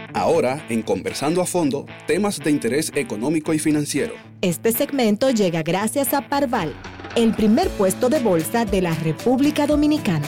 Ahora, en Conversando a Fondo, temas de interés económico y financiero. Este segmento llega gracias a Parval, el primer puesto de bolsa de la República Dominicana.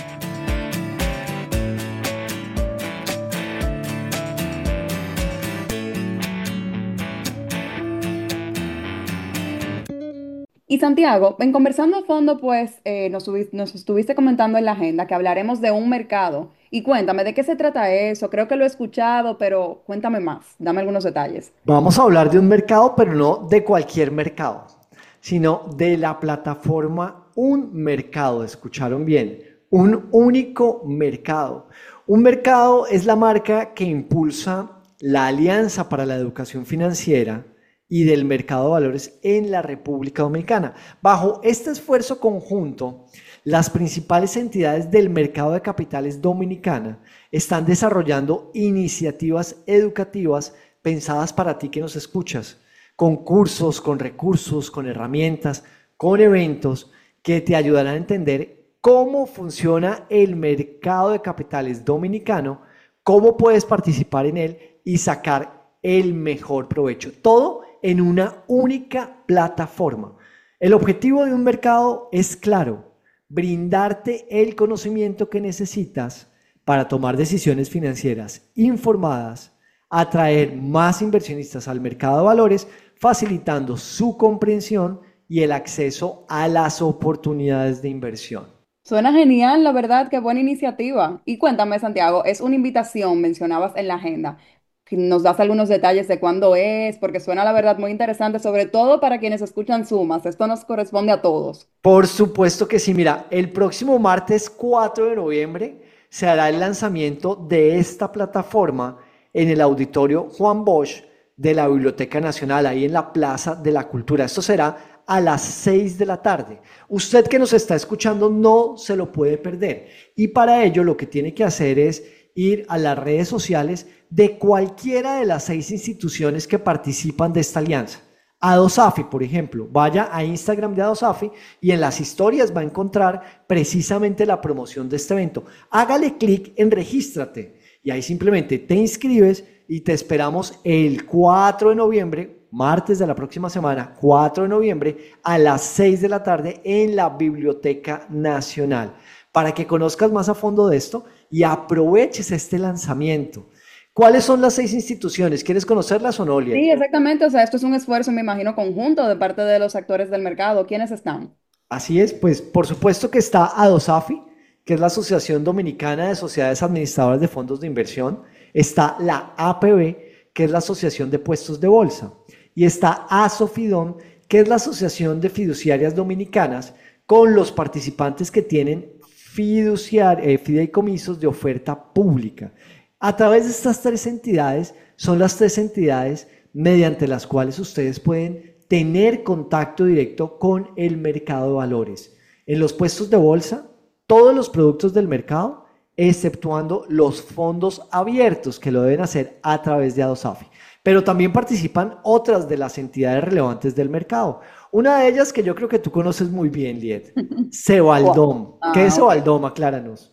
Y Santiago, en Conversando a Fondo, pues nos estuviste comentando en la agenda que hablaremos de un mercado. Y cuéntame, ¿de qué se trata eso? Creo que lo he escuchado, pero cuéntame más, dame algunos detalles. Vamos a hablar de un mercado, pero no de cualquier mercado, sino de la plataforma Un Mercado. ¿Escucharon bien? Un único mercado. Un mercado es la marca que impulsa la Alianza para la Educación Financiera y del mercado de valores en la República Dominicana. Bajo este esfuerzo conjunto, las principales entidades del mercado de capitales dominicana están desarrollando iniciativas educativas pensadas para ti que nos escuchas, con cursos, con recursos, con herramientas, con eventos que te ayudarán a entender cómo funciona el mercado de capitales dominicano, cómo puedes participar en él y sacar el mejor provecho. Todo en una única plataforma. El objetivo de un mercado es claro: brindarte el conocimiento que necesitas para tomar decisiones financieras informadas, atraer más inversionistas al mercado de valores, facilitando su comprensión y el acceso a las oportunidades de inversión. Suena genial, la verdad, qué buena iniciativa. Y cuéntame, Santiago, es una invitación, mencionabas en la agenda. ¿Nos das algunos detalles de cuándo es? Porque suena, la verdad, muy interesante, sobre todo para quienes escuchan Sumas. Esto nos corresponde a todos. Por supuesto que sí. Mira, el próximo martes 4 de noviembre se hará el lanzamiento de esta plataforma en el auditorio Juan Bosch de la Biblioteca Nacional, ahí en la Plaza de la Cultura. Esto será a las 6 de la tarde. Usted que nos está escuchando no se lo puede perder. Y para ello lo que tiene que hacer es ir a las redes sociales de cualquiera de las 6 instituciones que participan de esta alianza. Adosafi, por ejemplo, vaya a Instagram de Adosafi y en las historias va a encontrar precisamente la promoción de este evento. Hágale clic en Regístrate y ahí simplemente te inscribes y te esperamos el 4 de noviembre, martes de la próxima semana, 4 de noviembre, a las 6 de la tarde en la Biblioteca Nacional, para que conozcas más a fondo de esto y aproveches este lanzamiento. ¿Cuáles son las 6 instituciones? ¿Quieres conocerlas o no, Liet? Sí, exactamente. O sea, esto es un esfuerzo, me imagino, conjunto de parte de los actores del mercado. ¿Quiénes están? Así es, pues por supuesto que está Adosafi, que es la Asociación Dominicana de Sociedades Administradoras de Fondos de Inversión. Está la APB, que es la Asociación de Puestos de Bolsa. Y está Asofidom, que es la Asociación de Fiduciarias Dominicanas, con los participantes que tienen fideicomisos de oferta pública. A través de estas 3 entidades, son las 3 entidades mediante las cuales ustedes pueden tener contacto directo con el mercado de valores. En los puestos de bolsa, todos los productos del mercado, exceptuando los fondos abiertos que lo deben hacer a través de Adosafi. Pero también participan otras de las entidades relevantes del mercado. Una de ellas que yo creo que tú conoces muy bien, Liet, Cebaldom. ¿Qué es Cebaldom? Acláranos.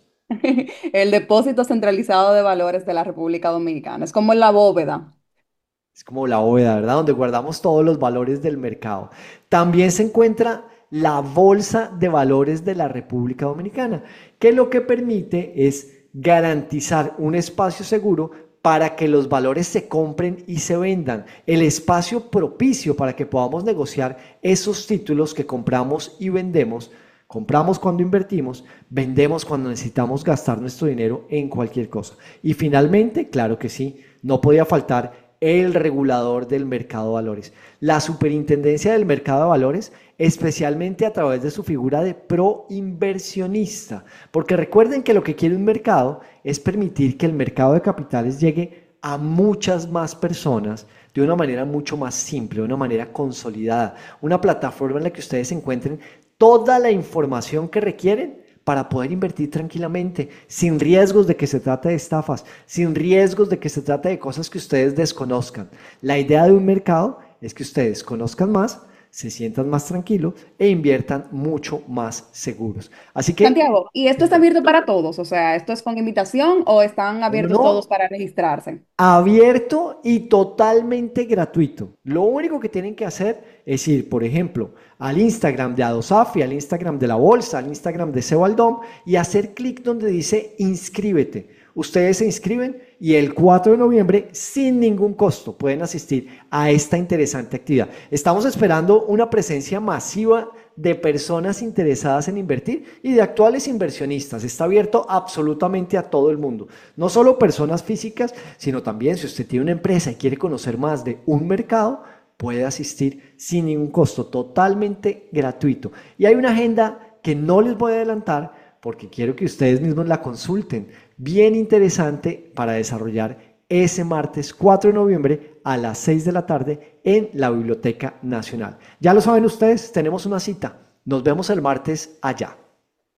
El Depósito Centralizado de Valores de la República Dominicana. Es como la bóveda. Es como la bóveda, ¿verdad? Donde guardamos todos los valores del mercado. También se encuentra la Bolsa de Valores de la República Dominicana, que lo que permite es garantizar un espacio seguro para que los valores se compren y se vendan, el espacio propicio para que podamos negociar esos títulos que compramos y vendemos. Compramos cuando invertimos, vendemos cuando necesitamos gastar nuestro dinero en cualquier cosa. Y finalmente, claro que sí, no podía faltar el regulador del mercado de valores, la Superintendencia del Mercado de Valores, especialmente a través de su figura de proinversionista, porque recuerden que lo que quiere un mercado es permitir que el mercado de capitales llegue a muchas más personas de una manera mucho más simple, de una manera consolidada, una plataforma en la que ustedes encuentren toda la información que requieren para poder invertir tranquilamente, sin riesgos de que se trate de estafas, sin riesgos de que se trate de cosas que ustedes desconozcan. La idea de un mercado es que ustedes conozcan más, se sientan más tranquilos e inviertan mucho más seguros. Así que, Santiago, ¿y esto está abierto para todos? O sea, ¿esto es con invitación o están abiertos todos no, para registrarse? abierto y totalmente gratuito. Lo único que tienen que hacer es ir, por ejemplo, al Instagram de Adosafi, al Instagram de la Bolsa, al Instagram de Sebaldom y hacer clic donde dice inscríbete. Ustedes se inscriben y el 4 de noviembre, sin ningún costo, pueden asistir a esta interesante actividad. Estamos esperando una presencia masiva de personas interesadas en invertir y de actuales inversionistas. Está abierto absolutamente a todo el mundo. No solo personas físicas, sino también si usted tiene una empresa y quiere conocer más de un mercado, puede asistir sin ningún costo, totalmente gratuito. Y hay una agenda que no les voy a adelantar porque quiero que ustedes mismos la consulten. Bien interesante para desarrollar ese martes 4 de noviembre a las 6 de la tarde en la Biblioteca Nacional. Ya lo saben ustedes, tenemos una cita. Nos vemos el martes allá.